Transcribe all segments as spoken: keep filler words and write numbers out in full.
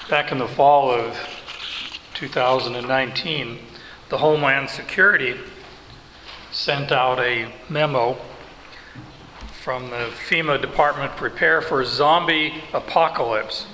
Back in the fall of two thousand nineteen, the Homeland Security sent out a memo from the FEMA department, prepare for zombie apocalypse.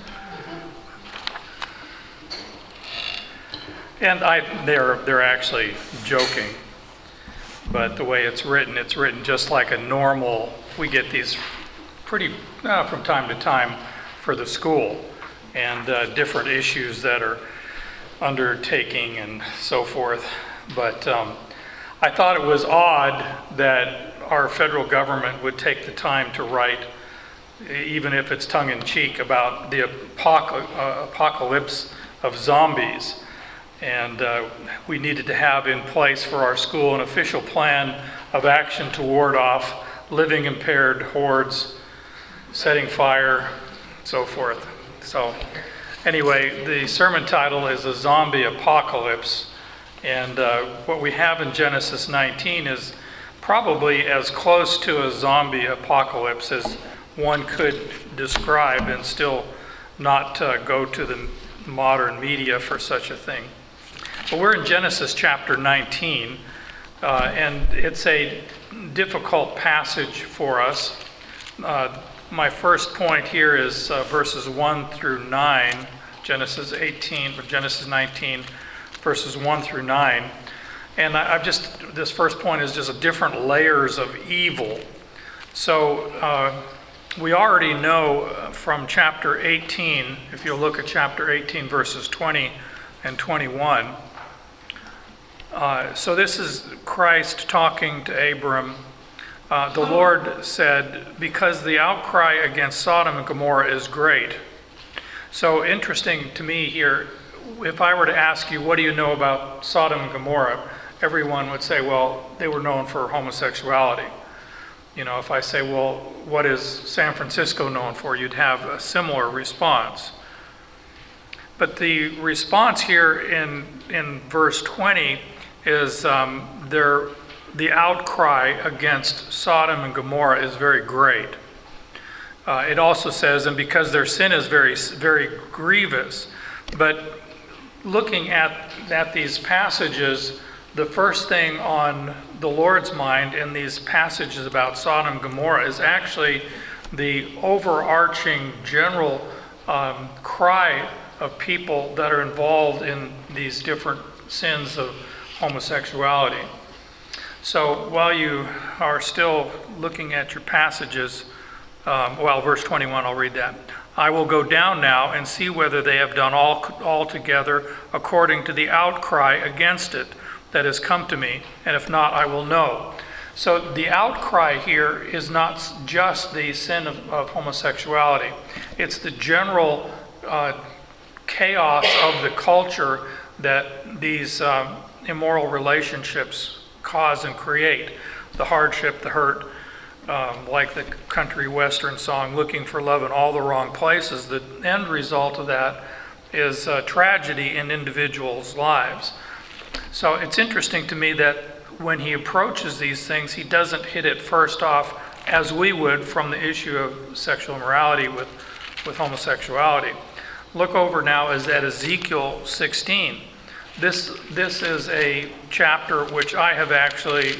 And I, they're, they're actually joking, but the way it's written, it's written just like a normal, we get these pretty, uh, from time to time for the school, and uh, different issues that are undertaking and so forth. But um, I thought it was odd that our federal government would take the time to write, even if it's tongue-in-cheek, about the apocal- uh, apocalypse of zombies. And uh, we needed to have in place for our school an official plan of action to ward off living impaired hordes, setting fire, so forth. So anyway, the sermon title is A Zombie Apocalypse. And uh, what we have in Genesis nineteen is probably as close to a zombie apocalypse as one could describe, and still not uh, go to the modern media for such a thing. But we're in Genesis chapter nineteen, uh, and it's a difficult passage for us. Uh, my first point here is uh, verses one through nine, Genesis eighteen, or Genesis nineteen, verses one through nine. And I, I've just, this first point is just different layers of evil. So uh, we already know from chapter eighteen, if you look at chapter eighteen, verses twenty and twenty-one. Uh, so this is Christ talking to Abram. Uh, the Lord said, because the outcry against Sodom and Gomorrah is great. So interesting to me here, if I were to ask you, what do you know about Sodom and Gomorrah? Everyone would say, well, they were known for homosexuality. You know, if I say, well, what is San Francisco known for? You'd have a similar response. But the response here in, in verse twenty is um, there, the outcry against Sodom and Gomorrah is very great. Uh, it also says, and because their sin is very, very grievous. But looking at, at these passages, the first thing on the Lord's mind in these passages about Sodom and Gomorrah is actually the overarching general um, cry of people that are involved in these different sins of homosexuality. So while you are still looking at your passages, um, well, verse twenty-one, I'll read that. I will go down now and see whether they have done all altogether according to the outcry against it that has come to me, and if not, I will know. So the outcry here is not just the sin of, of homosexuality. It's the general uh, chaos of the culture that these um, immoral relationships cause and create. The hardship, the hurt, um, like the country western song, looking for love in all the wrong places. The end result of that is uh, tragedy in individuals' lives. So it's interesting to me that when he approaches these things, he doesn't hit it first off as we would from the issue of sexual immorality with, with homosexuality. Look over now as at Ezekiel sixteen. This, this is a chapter which I have actually,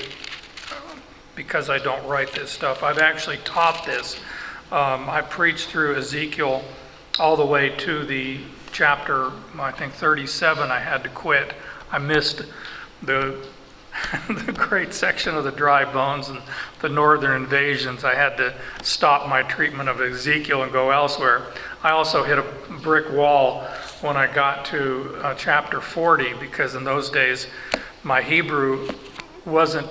because I don't write this stuff, I've actually taught this. Um, I preached through Ezekiel all the way to the chapter, I think thirty-seven. I had to quit. I missed the the great section of the dry bones and the northern invasions. I had to stop my treatment of Ezekiel and go elsewhere. I also hit a brick wall when I got to uh, chapter forty, because in those days my Hebrew wasn't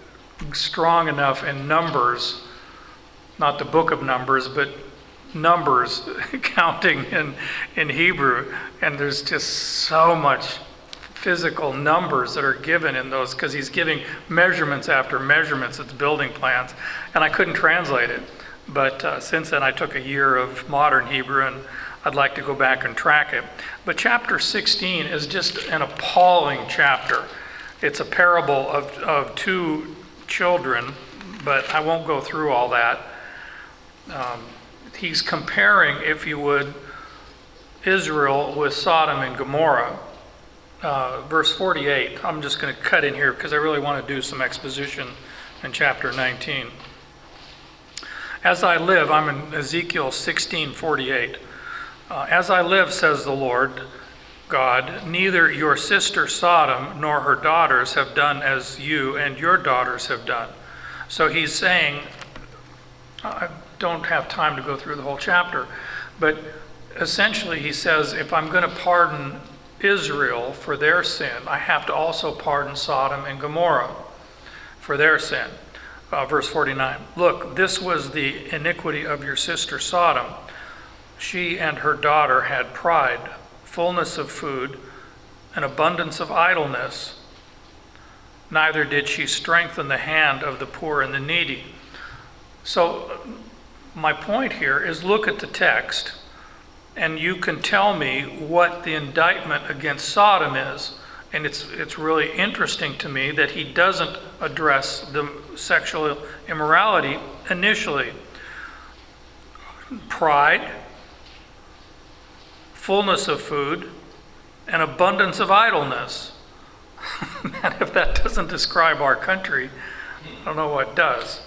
strong enough in numbers, not the book of Numbers, but numbers, counting in, in Hebrew. And there's just so much physical numbers that are given in those, because he's giving measurements after measurements at the building plans, and I couldn't translate it. But uh, since then I took a year of modern Hebrew, and I'd like to go back and track it. But chapter sixteen is just an appalling chapter. It's a parable of, of two children, but I won't go through all that. Um, he's comparing, if you would, Israel with Sodom and Gomorrah. Uh, verse forty-eight, I'm just going to cut in here because I really want to do some exposition in chapter nineteen. As I live, I'm in Ezekiel sixteen forty-eight. Uh, As I live, says the Lord God, neither your sister Sodom nor her daughters have done as you and your daughters have done. So he's saying, I don't have time to go through the whole chapter, but essentially he says, if I'm going to pardon Israel for their sin, I have to also pardon Sodom and Gomorrah for their sin. Uh, verse forty-nine, look, this was the iniquity of your sister Sodom. She and her daughter had pride, fullness of food, an abundance of idleness. Neither did she strengthen the hand of the poor and the needy. So my point here is, look at the text, and you can tell me what the indictment against Sodom is. And it's it's really interesting to me that he doesn't address the sexual immorality initially. Pride, fullness of food, and abundance of idleness. Man, if that doesn't describe our country, I don't know what does.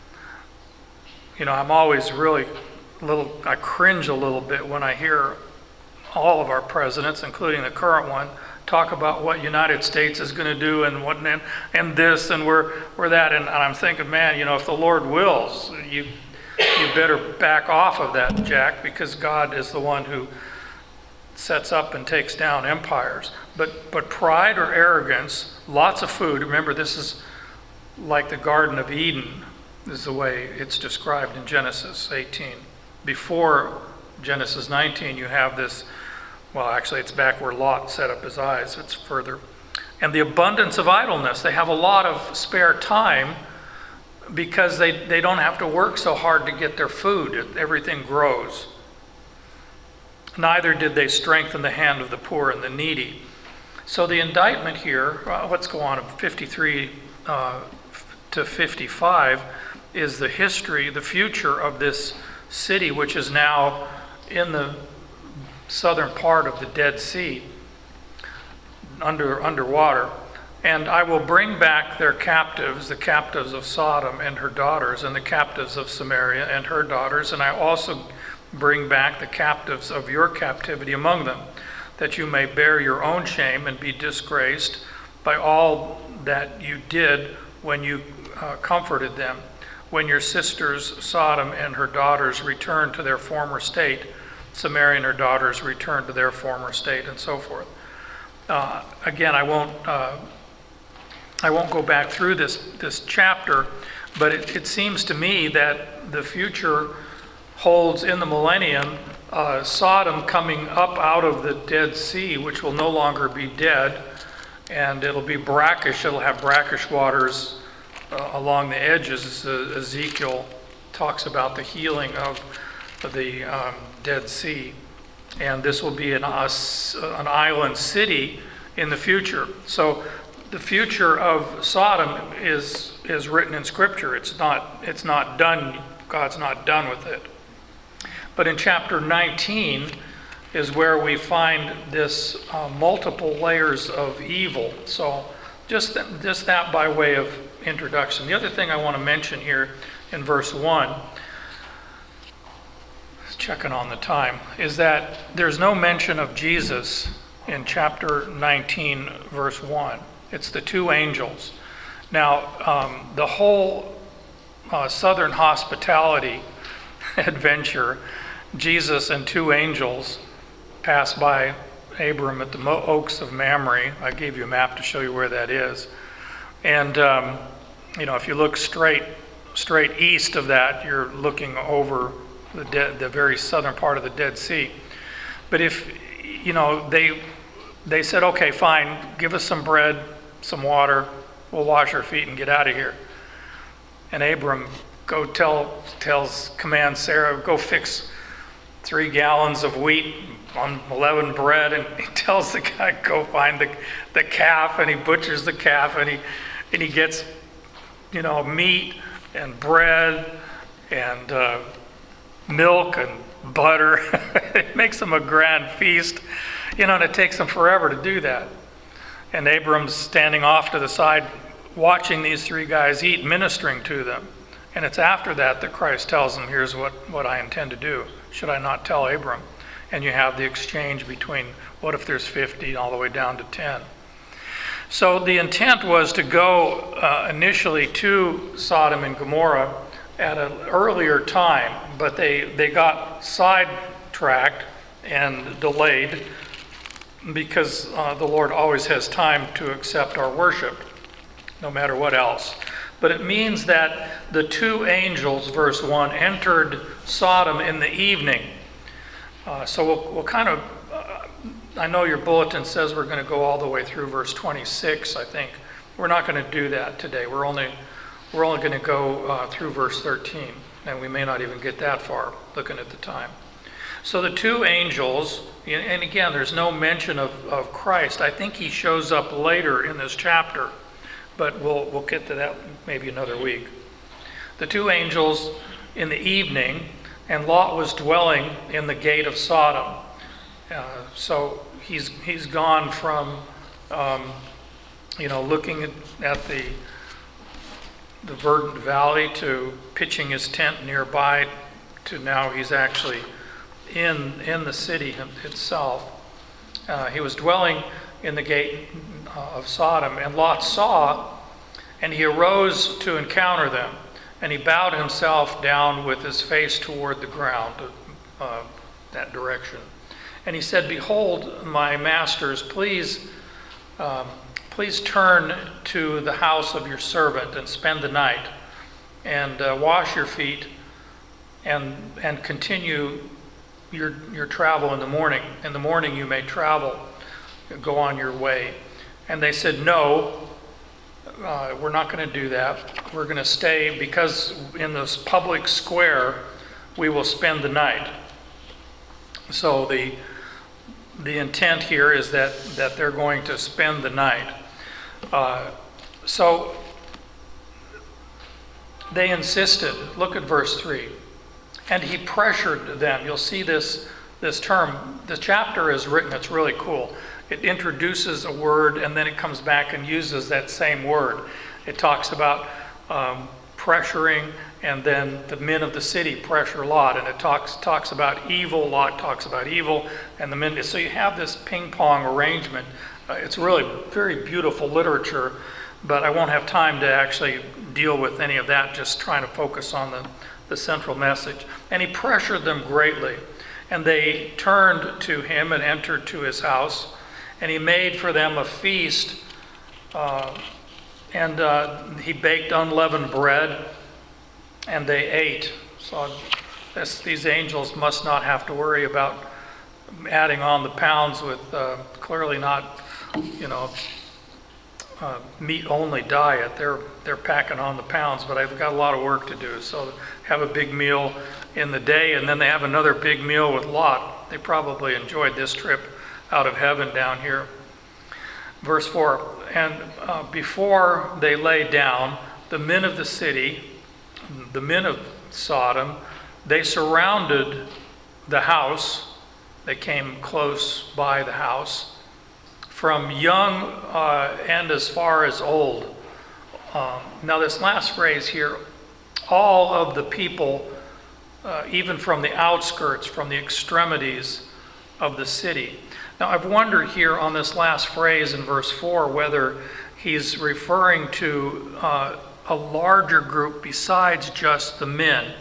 You know, I'm always really a little, I cringe a little bit when I hear all of our presidents, including the current one, talk about what United States is going to do and what and, and this and we're, we're that. And, and I'm thinking, man, you know, if the Lord wills, you you better back off of that, Jack, because God is the one who sets up and takes down empires. But but pride or arrogance, lots of food. Remember, this is like the Garden of Eden, is the way it's described in Genesis eighteen. Before Genesis nineteen, you have this, well, actually it's back where Lot set up his eyes. It's further. And the abundance of idleness. They have a lot of spare time because they, they don't have to work so hard to get their food. Everything grows. Neither did they strengthen the hand of the poor and the needy. So the indictment here, uh, let's go on, fifty-three uh, to fifty-five, is the history, the future of this city, which is now in the southern part of the Dead Sea, under underwater. And I will bring back their captives, the captives of Sodom and her daughters, and the captives of Samaria and her daughters, and I also bring back the captives of your captivity among them, that you may bear your own shame and be disgraced by all that you did when you uh, comforted them, when your sisters Sodom and her daughters returned to their former state, Samaria and her daughters returned to their former state, and so forth. Uh, again, I won't uh, I won't go back through this this chapter, but it, it seems to me that the future holds in the millennium uh, Sodom coming up out of the Dead Sea, which will no longer be dead, and it'll be brackish. It'll have brackish waters uh, along the edges. Uh, Ezekiel talks about the healing of the um, Dead Sea, and this will be an, uh, an island city in the future. So the future of Sodom is is written in Scripture. It's not it's not done. God's not done with it. But in chapter nineteen is where we find this uh, multiple layers of evil. So just th- just that by way of introduction. The other thing I want to mention here in verse one, checking on the time, is that there's no mention of Jesus in chapter nineteen, verse one. It's the two angels. Now, um, the whole uh, Southern hospitality adventure, Jesus and two angels pass by Abram at the Mo- Oaks of Mamre. I gave you a map to show you where that is. And, um, you know, if you look straight straight east of that, you're looking over the, de- the very southern part of the Dead Sea. But if, you know, they they said, okay, fine, give us some bread, some water, we'll wash our feet and get out of here. And Abram go tell tells commands Sarah, go fix three gallons of wheat on eleven bread, and he tells the guy, go find the the calf, and he butchers the calf, and he and he gets, you know, meat and bread and uh, milk and butter. It makes them a grand feast, you know, and it takes them forever to do that. And Abram's standing off to the side, watching these three guys eat, ministering to them. And it's after that that Christ tells them, here's what, what I intend to do. Should I not tell Abram? And you have the exchange between what if there's fifty all the way down to ten. So the intent was to go uh, initially to Sodom and Gomorrah at an earlier time, but they, they got sidetracked and delayed because uh, the Lord always has time to accept our worship, no matter what else. But it means that the two angels, verse one, entered Sodom in the evening. Uh, so we'll, we'll kind of, uh, I know your bulletin says we're going to go all the way through verse twenty-six, I think. We're not going to do that today. We're only, we're only going to go uh, through verse thirteen, and we may not even get that far looking at the time. So the two angels, and again, there's no mention of, of Christ. I think he shows up later in this chapter, but we'll we'll get to that maybe another week. The two angels in the evening, and Lot was dwelling in the gate of Sodom. Uh, so he's he's gone from, um, you know, looking at, at the the verdant valley to pitching his tent nearby to now he's actually in in the city itself. Uh, he was dwelling in the gate uh, of Sodom, and Lot saw, and he arose to encounter them, and he bowed himself down with his face toward the ground, uh, that direction. And he said, "Behold, my masters, please, um, please turn to the house of your servant and spend the night, and uh, wash your feet, and and continue your your travel in the morning. In the morning you may travel, go on your way." And they said, "No, uh, we're not going to do that. We're going to stay, because in this public square we will spend the night." So the the intent here is that that they're going to spend the night. Uh, so they insisted. Look at verse three. And he pressured them. You'll see this this term. The chapter is written, it's really cool. It introduces a word and then it comes back and uses that same word. It talks about um, pressuring, and then the men of the city pressure Lot, and it talks talks about evil. Lot talks about evil, and the men. So you have this ping pong arrangement. Uh, it's really very beautiful literature, but I won't have time to actually deal with any of that. Just trying to focus on the the central message. And he pressured them greatly. And they turned to him and entered to his house. And he made for them a feast. Uh, and uh, he baked unleavened bread. And they ate. So this, these angels must not have to worry about adding on the pounds with uh, clearly not, you know, Uh, meat-only diet. They're they're packing on the pounds, but I've got a lot of work to do. So have a big meal in the day, and then they have another big meal with Lot. They probably enjoyed this trip out of heaven down here. Verse four, and uh, before they lay down, the men of the city, the men of Sodom, they surrounded the house. They came close by the house, from young uh, and as far as old. Um, now this last phrase here, all of the people, uh, even from the outskirts, from the extremities of the city. Now I've wondered here on this last phrase in verse four whether he's referring to uh, a larger group besides just the men.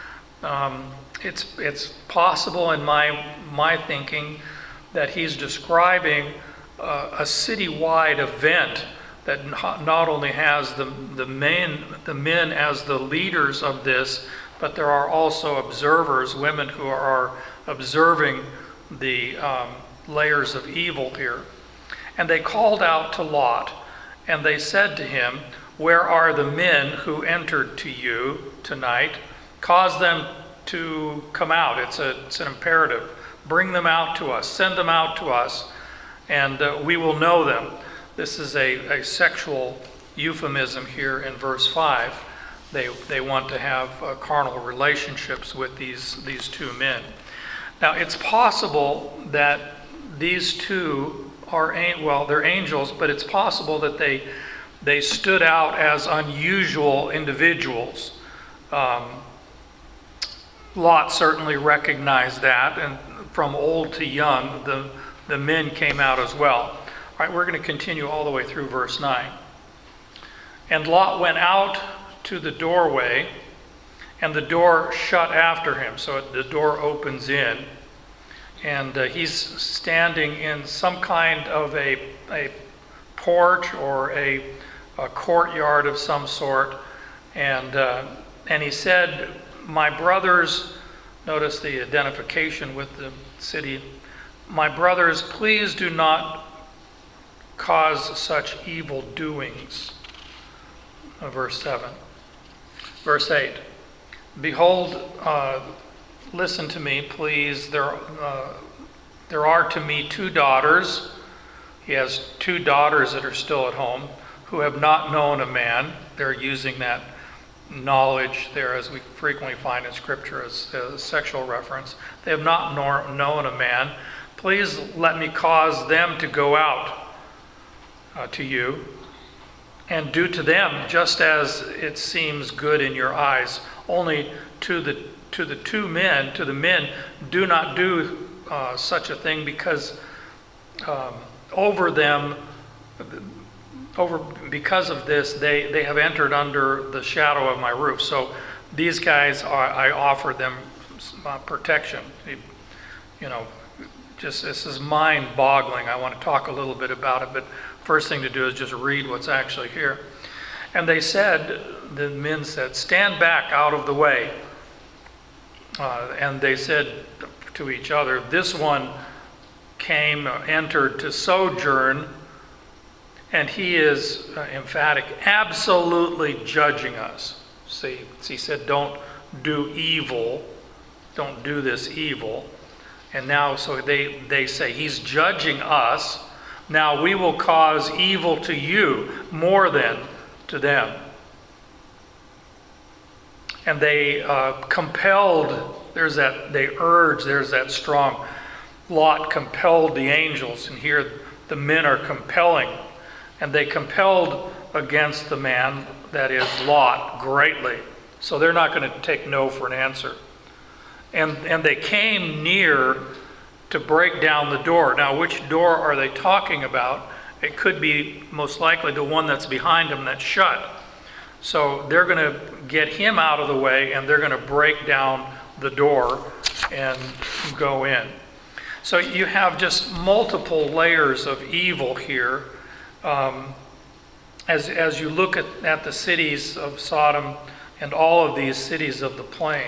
Um, it's it's possible in my my thinking that he's describing Uh, a citywide event that not only has the the men the men as the leaders of this, but there are also observers, women who are observing the um, layers of evil here. And they called out to Lot, and they said to him, "Where are the men who entered to you tonight? Cause them to come out." It's a it's an imperative. Bring them out to us. Send them out to us, and uh, we will know them. This is a, a sexual euphemism here in verse five. They they want to have uh, carnal relationships with these, these two men. Now, it's possible that these two are, an- well, they're angels, but it's possible that they, they stood out as unusual individuals. Um, Lot certainly recognized that, and from old to young, the, the men came out as well. All right, we're going to continue all the way through verse nine. And Lot went out to the doorway, and the door shut after him. So the door opens in, and uh, he's standing in some kind of a, a porch or a, a courtyard of some sort. And, uh, and he said, "My brothers," notice the identification with the city, "my brothers, please do not cause such evil doings." Uh, verse seven. Verse eight. "Behold, uh, listen to me, please. There, uh, there are to me two daughters." He has two daughters that are still at home who have not known a man. They're using that knowledge there, as we frequently find in Scripture, as a sexual reference. They have not nor, known a man. Please let me cause them to go out uh, to you, and do to them just as it seems good in your eyes. Only to the to the two men, to the men, do not do uh, such a thing, because um, over them, over because of this, they, they have entered under the shadow of my roof. So these guys, are, I offer them uh, protection. You know, just this is mind-boggling. I want to talk a little bit about it, but first thing to do is just read what's actually here. "And they said," the men said, "stand back out of the way." Uh, and they said to each other, "This one came, uh, entered to sojourn, and he is uh, emphatic, absolutely judging us." See, he said, don't do evil, don't do this evil. And now, so they, they say, he's judging us. Now we will cause evil to you more than to them. And they uh, compelled, there's that, they urged, there's that strong, Lot compelled the angels, and here the men are compelling. And they compelled against the man, that is Lot, greatly. So they're not going to take no for an answer. And, and they came near to break down the door. Now, which door are they talking about? It could be most likely the one that's behind them that's shut. So they're going to get him out of the way, and they're going to break down the door and go in. So you have just multiple layers of evil here. Um, as, as you look at, at the cities of Sodom and all of these cities of the plain.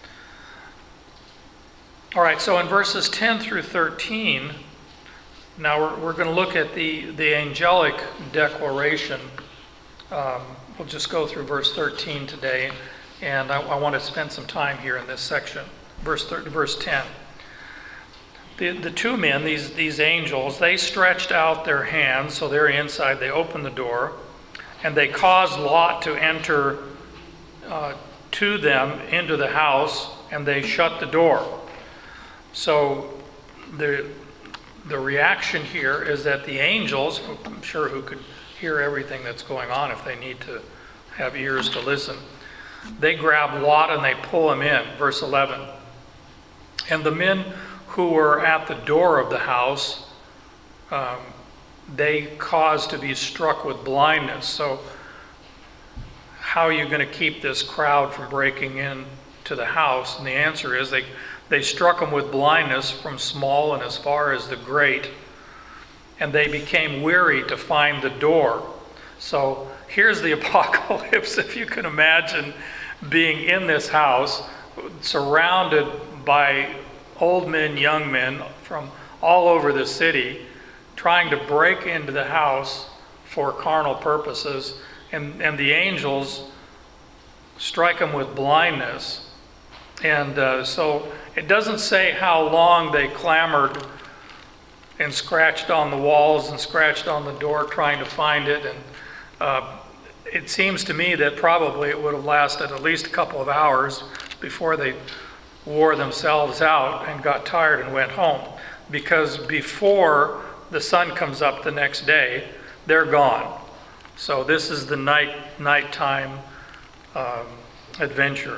All right, so in verses ten through thirteen, now we're, we're going to look at the, the angelic declaration. Um, we'll just go through verse thirteen today, and I, I want to spend some time here in this section. Verse, thir- verse ten. The, the two men, these, these angels, they stretched out their hands, so they're inside, they opened the door, and they caused Lot to enter uh, to them into the house, and they shut the door. So the, the reaction here is that the angels, I'm sure who could hear everything that's going on if they need to have ears to listen, they grab Lot and they pull him in. Verse eleven. And the men who were at the door of the house, um, they caused to be struck with blindness. So how are you going to keep this crowd from breaking in to the house? And the answer is they, they struck them with blindness from small and as far as the great. And they became weary to find the door. So here's the apocalypse, if you can imagine being in this house, surrounded by old men, young men from all over the city, trying to break into the house for carnal purposes, and, and the angels strike them with blindness. And uh, so it doesn't say how long they clamored and scratched on the walls and scratched on the door trying to find it. And uh, it seems to me that probably it would have lasted at least a couple of hours before they wore themselves out and got tired and went home. Because before the sun comes up the next day, they're gone. So this is the night nighttime um, adventure.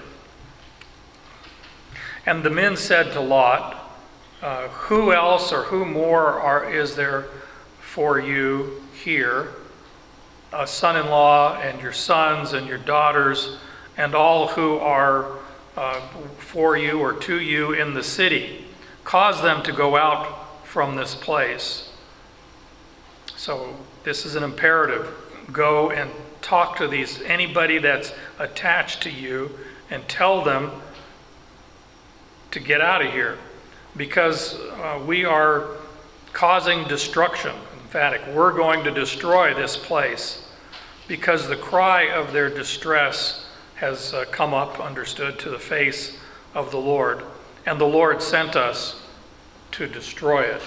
And the men said to Lot, uh, who else or who more are, is there for you here? A son-in-law and your sons and your daughters and all who are uh, for you or to you in the city. Cause them to go out from this place. So this is an imperative. Go and talk to these, anybody that's attached to you, and tell them to get out of here, because uh, we are causing destruction. Emphatic, we're going to destroy this place, because the cry of their distress has uh, come up, understood, to the face of the Lord, and the Lord sent us to destroy it.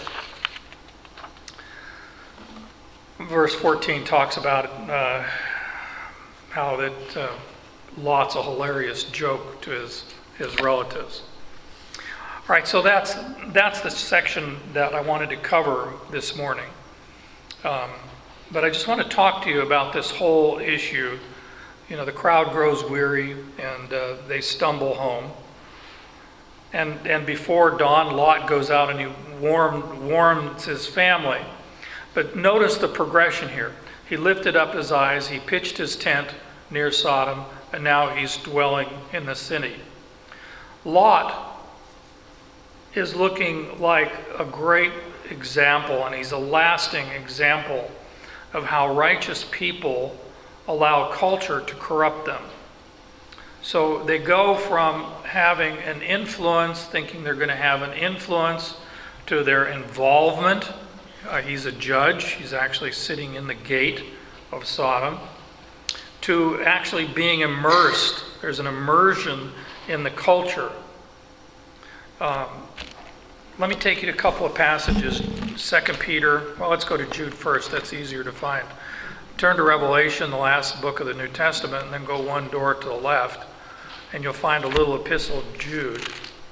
Verse fourteen talks about uh, how that uh, Lot's a hilarious joke to his, his relatives. All right, so that's that's the section that I wanted to cover this morning. Um, but I just want to talk to you about this whole issue. You know, the crowd grows weary and uh, they stumble home. And and before dawn, Lot goes out and he warm, warms his family. But notice the progression here. He lifted up his eyes, he pitched his tent near Sodom, and now he's dwelling in the city. Lot is looking like a great example, and he's a lasting example of how righteous people allow culture to corrupt them. So they go from having an influence, thinking they're going to have an influence, to their involvement. Uh, he's a judge. He's actually sitting in the gate of Sodom. To actually being immersed. There's an immersion in the culture. Um, let me take you to a couple of passages. Second Peter. Well, let's go to Jude first. That's easier to find. Turn to Revelation, the last book of the New Testament, and then go one door to the left, and you'll find a little epistle of Jude.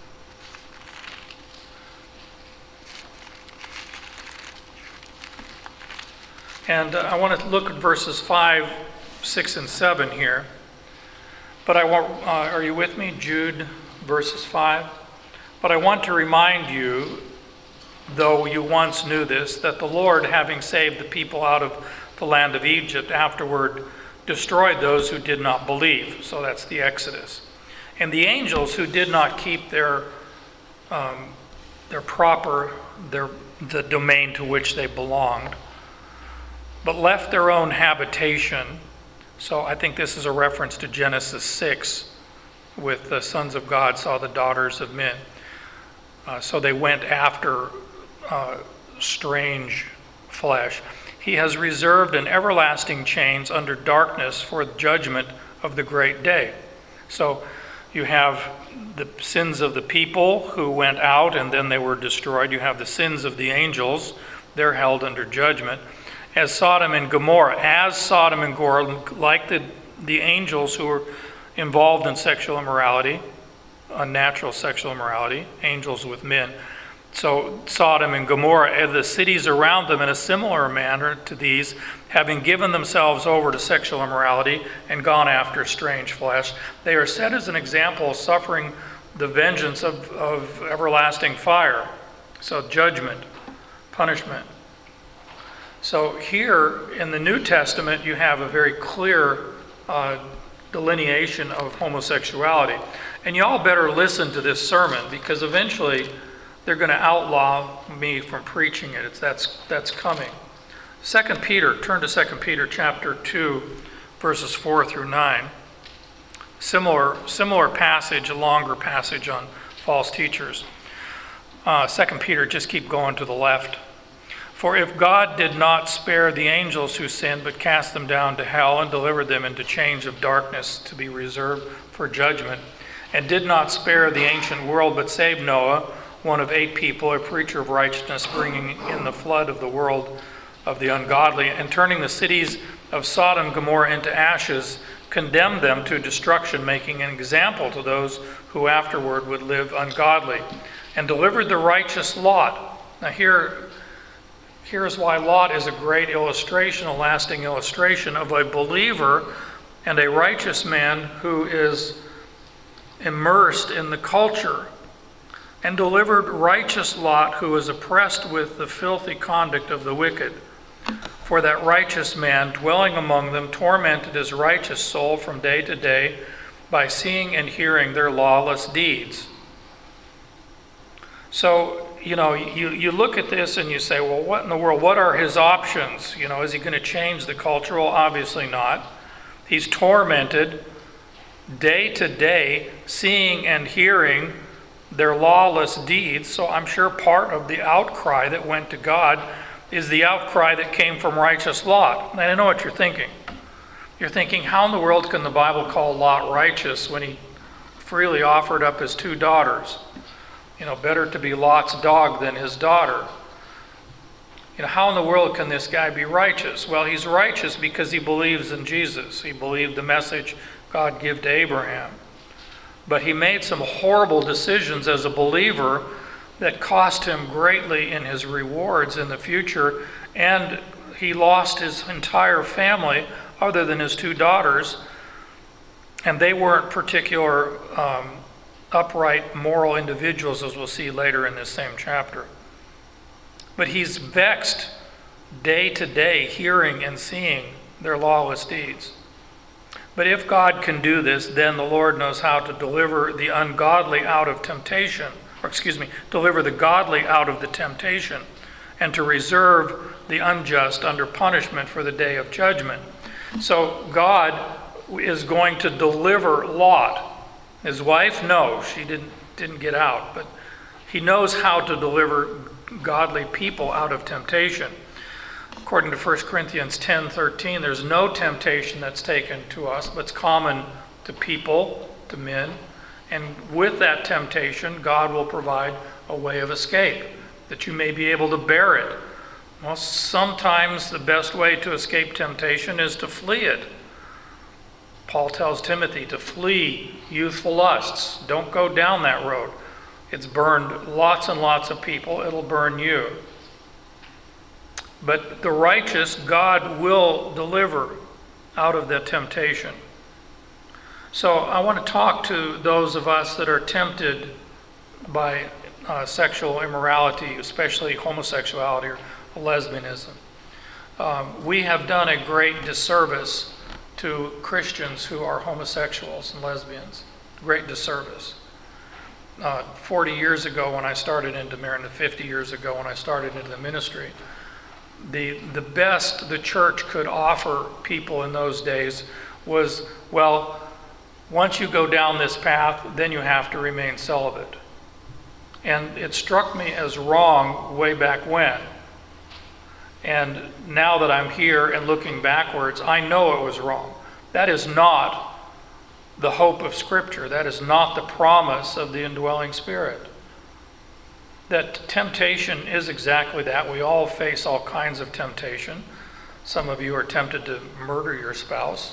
And uh, I want to look at verses five, six, and seven here. But I want, uh, are you with me? Jude, verses five. But I want to remind you, though you once knew this, that the Lord, having saved the people out of the land of Egypt, afterward destroyed those who did not believe. So that's the Exodus. And the angels who did not keep their um, their proper, their the domain to which they belonged, but left their own habitation. So I think this is a reference to Genesis six, with the sons of God saw the daughters of men. Uh, so they went after uh, strange flesh. He has reserved an everlasting chains under darkness for judgment of the great day. So you have the sins of the people who went out and then they were destroyed. You have the sins of the angels. They're held under judgment. As Sodom and Gomorrah, as Sodom and Gomorrah, like the, the angels who were involved in sexual immorality, unnatural sexual immorality, angels with men. So Sodom and Gomorrah, and the cities around them in a similar manner to these, having given themselves over to sexual immorality and gone after strange flesh, they are set as an example of suffering the vengeance of, of everlasting fire. So judgment, punishment. So here in the New Testament, you have a very clear uh, delineation of homosexuality. And you all better listen to this sermon, because eventually they're going to outlaw me from preaching it. It's, that's, that's coming. Second Peter, turn to Second Peter chapter two, verses four through nine. Similar, similar passage, a longer passage on false teachers. Uh, Second Peter, just keep going to the left. For if God did not spare the angels who sinned, but cast them down to hell and delivered them into chains of darkness to be reserved for judgment, and did not spare the ancient world, but saved Noah, one of eight people, a preacher of righteousness, bringing in the flood of the world of the ungodly, and turning the cities of Sodom and Gomorrah into ashes, condemned them to destruction, making an example to those who who afterward would live ungodly, and delivered the righteous Lot. Now here, here's why Lot is a great illustration, a lasting illustration of a believer and a righteous man who is immersed in the culture, and delivered righteous Lot, who is oppressed with the filthy conduct of the wicked. For that righteous man, dwelling among them, tormented his righteous soul from day to day by seeing and hearing their lawless deeds. So, you know, you, you look at this and you say, well, what in the world? What are his options? You know, is he going to change the culture? Well, obviously not. He's tormented day to day, seeing and hearing their lawless deeds. So I'm sure part of the outcry that went to God is the outcry that came from righteous Lot. And I know what you're thinking. You're thinking, how in the world can the Bible call Lot righteous when he freely offered up his two daughters? You know, better to be Lot's dog than his daughter. You know, how in the world can this guy be righteous? Well, he's righteous because he believes in Jesus. He believed the message God gave to Abraham. But he made some horrible decisions as a believer that cost him greatly in his rewards in the future, and he lost his entire family other than his two daughters, and they weren't particular um, upright moral individuals, as we'll see later in this same chapter. But he's vexed day to day, hearing and seeing their lawless deeds. But if God can do this, then the Lord knows how to deliver the ungodly out of temptation, or excuse me, deliver the godly out of the temptation, and to reserve the unjust under punishment for the day of judgment. So God is going to deliver Lot. His wife, no, she didn't didn't get out, but he knows how to deliver godly people out of temptation. According to First Corinthians ten thirteen, there's no temptation that's taken to us, but it's common to people, to men. And with that temptation, God will provide a way of escape, that you may be able to bear it. Well, sometimes the best way to escape temptation is to flee it. Paul tells Timothy to flee youthful lusts. Don't go down that road. It's burned lots and lots of people. It'll burn you. But the righteous, God will deliver out of the temptation. So I want to talk to those of us that are tempted by uh, sexual immorality, especially homosexuality or lesbianism. Um, we have done a great disservice to Christians who are homosexuals and lesbians. Great disservice. Uh, forty years ago when I started into marriage, fifty years ago when I started into the ministry, the the best the church could offer people in those days was, well, once you go down this path, then you have to remain celibate. And it struck me as wrong way back when. And now that I'm here and looking backwards, I know it was wrong. That is not the hope of Scripture. That is not the promise of the indwelling Spirit. That temptation is exactly that. We all face all kinds of temptation. Some of you are tempted to murder your spouse.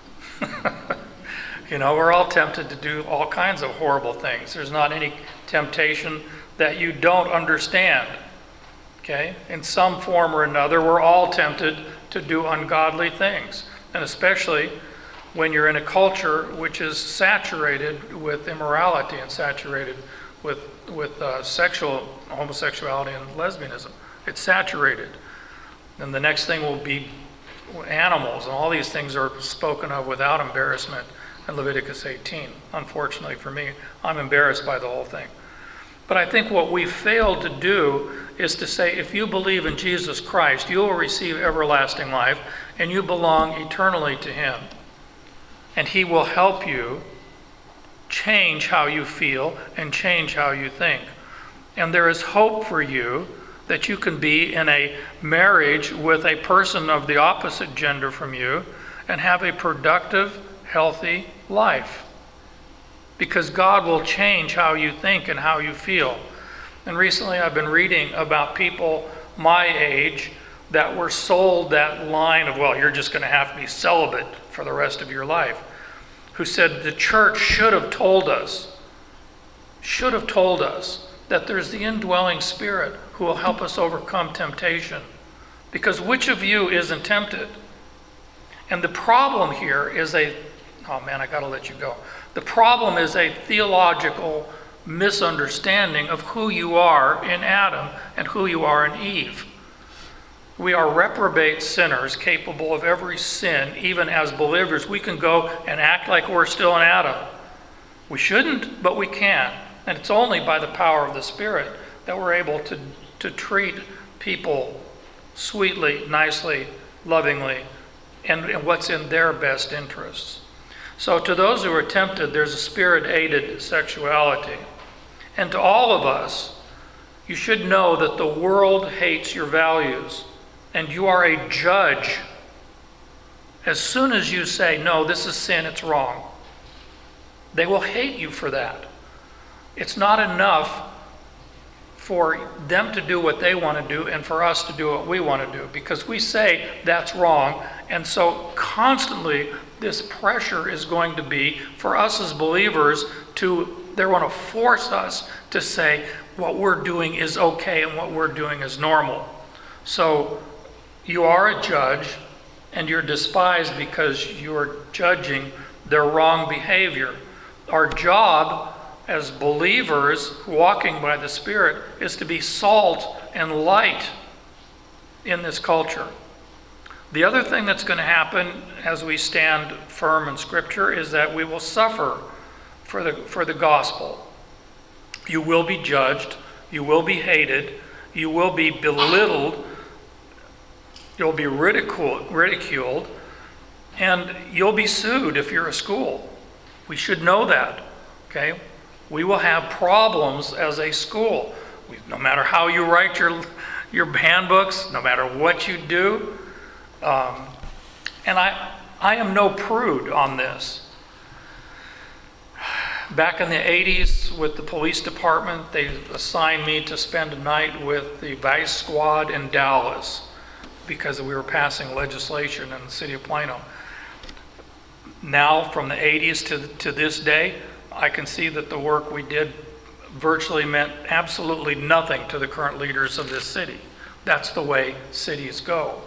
You know, we're all tempted to do all kinds of horrible things. There's not any temptation that you don't understand. Okay? In some form or another, we're all tempted to do ungodly things. And especially when you're in a culture which is saturated with immorality and saturated with, with uh, sexual homosexuality and lesbianism. It's saturated. And the next thing will be animals, and all these things are spoken of without embarrassment in Leviticus eighteen. Unfortunately for me, I'm embarrassed by the whole thing. But I think what we failed to do is to say, if you believe in Jesus Christ, you will receive everlasting life, and you belong eternally to Him. And He will help you change how you feel and change how you think. And there is hope for you that you can be in a marriage with a person of the opposite gender from you and have a productive, healthy life. Because God will change how you think and how you feel. And recently I've been reading about people my age that were sold that line of, well, you're just going to have to be celibate for the rest of your life, who said the church should have told us should have told us that there's the indwelling Spirit who will help us overcome temptation. Because which of you isn't tempted? And the problem here is a, oh man, I got to let you go. The problem is a theological misunderstanding of who you are in Adam and who you are in Eve. We are reprobate sinners capable of every sin. Even as believers, we can go and act like we're still in Adam. We shouldn't, but we can. And it's only by the power of the Spirit that we're able to, to treat people sweetly, nicely, lovingly, and, and what's in their best interests. So to those who are tempted, there's a Spirit-aided sexuality. And to all of us, you should know that the world hates your values. And you are a judge. As soon as you say, no, this is sin, it's wrong, they will hate you for that. It's not enough for them to do what they want to do and for us to do what we want to do, because we say that's wrong. And so constantly this pressure is going to be for us as believers to, they want to force us to say what we're doing is okay and what we're doing is normal. So you are a judge, and you're despised because you're judging their wrong behavior. Our job as believers walking by the Spirit is to be salt and light in this culture. The other thing that's going to happen as we stand firm in Scripture is that we will suffer for the, for the gospel. You will be judged. You will be hated. You will be belittled. You'll be ridiculed, ridiculed, and you'll be sued if you're a school. We should know that, okay? We will have problems as a school. We, no matter how you write your, your handbooks, no matter what you do. Um, and I, I am no prude on this. Back in the eighties with the police department, they assigned me to spend a night with the Vice Squad in Dallas, because we were passing legislation in the city of Plano. Now, from the eighties to, to this day, I can see that the work we did virtually meant absolutely nothing to the current leaders of this city. That's the way cities go.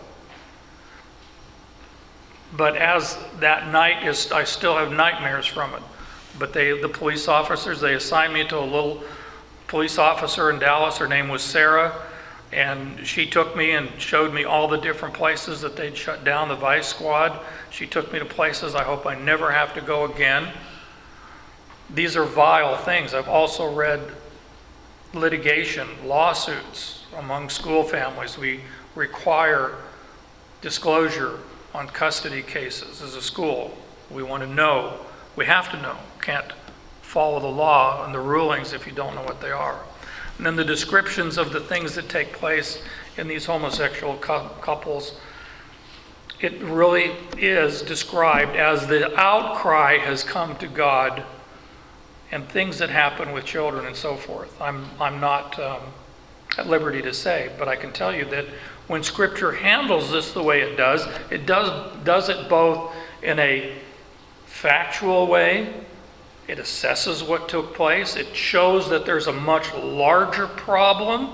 But as that night is, I still have nightmares from it. But they, the police officers, they assigned me to a little police officer in Dallas. Her name was Sarah. And she took me and showed me all the different places that they'd shut down the Vice Squad. She took me to places I hope I never have to go again. These are vile things. I've also read litigation, lawsuits among school families. We require disclosure on custody cases as a school. We want to know. We have to know. Can't follow the law and the rulings if you don't know what they are. And then the descriptions of the things that take place in these homosexual cu- couples, it really is described as the outcry has come to God and things that happen with children and so forth. I'm, I'm not um, at liberty to say, but I can tell you that when Scripture handles this the way it does, it does, does it both in a factual way. It assesses what took place. It shows that there's a much larger problem.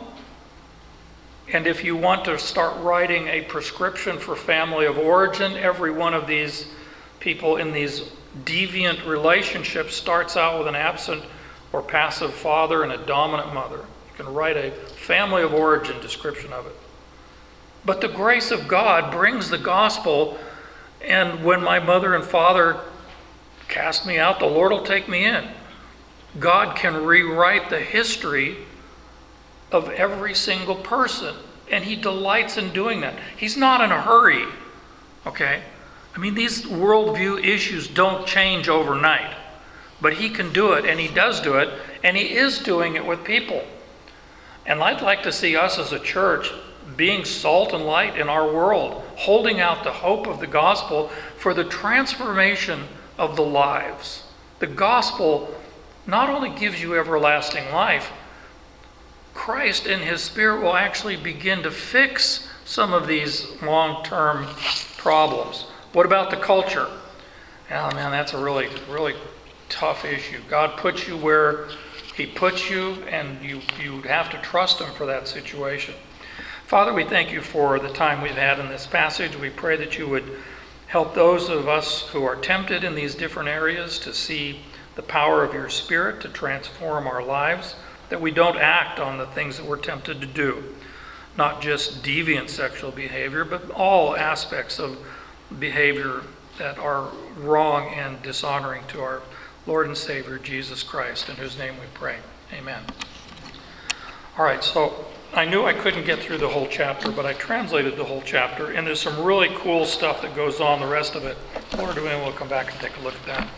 And if you want to start writing a prescription for family of origin, every one of these people in these deviant relationships starts out with an absent or passive father and a dominant mother. You can write a family of origin description of it. But the grace of God brings the gospel, and when my mother and father cast me out, the Lord will take me in. God can rewrite the history of every single person, and He delights in doing that. He's not in a hurry, okay? I mean, these worldview issues don't change overnight, but He can do it, and He does do it, and He is doing it with people. And I'd like to see us as a church being salt and light in our world, holding out the hope of the gospel for the transformation of the lives. The gospel not only gives you everlasting life, Christ in His Spirit will actually begin to fix some of these long-term problems. What about the culture? Oh man, that's a really, really tough issue. God puts you where He puts you, and you, you have to trust him for that situation. Father, we thank you for the time we've had in this passage. We pray that you would help those of us who are tempted in these different areas to see the power of your Spirit to transform our lives, that we don't act on the things that we're tempted to do. Not just deviant sexual behavior, but all aspects of behavior that are wrong and dishonoring to our Lord and Savior, Jesus Christ, in whose name we pray. Amen. All right, so I knew I couldn't get through the whole chapter, but I translated the whole chapter, and there's some really cool stuff that goes on the rest of it. Lord willing, we'll come back and take a look at that.